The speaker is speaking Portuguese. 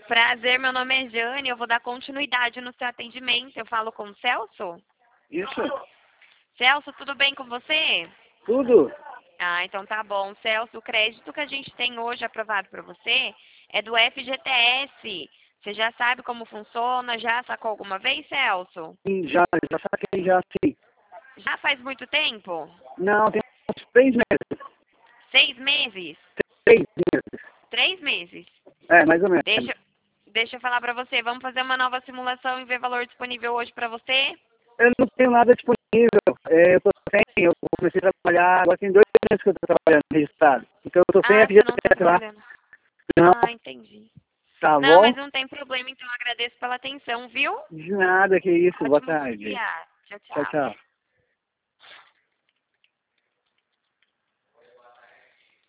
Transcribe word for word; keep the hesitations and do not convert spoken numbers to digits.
Prazer, meu nome é Jane, eu vou dar continuidade no seu atendimento. Eu falo com o Celso? Isso. Celso, tudo bem com você? Tudo. Ah, então tá bom. Celso, o crédito que a gente tem hoje aprovado para você é do F G T S. Você já sabe como funciona? Já sacou alguma vez, Celso? Sim, já, já saquei já sim. Já faz muito tempo? Não, tem uns três meses. Seis meses? Três meses. Três meses? É, mais ou menos. Deixa, deixa eu falar para você. Vamos fazer uma nova simulação e ver valor disponível hoje para você? Eu não tenho nada disponível. É, eu tô sem, eu comecei a trabalhar, agora tem dois meses que eu tô trabalhando registrado. Então eu tô sem Ah, você não está F G T S lá. trabalhando. Não, Ah, entendi. tá Não, bom? mas não tem problema, então eu agradeço pela atenção, viu? De nada, que isso. Boa Ótimo tarde. dia. Tchau, Tchau, tchau. tchau.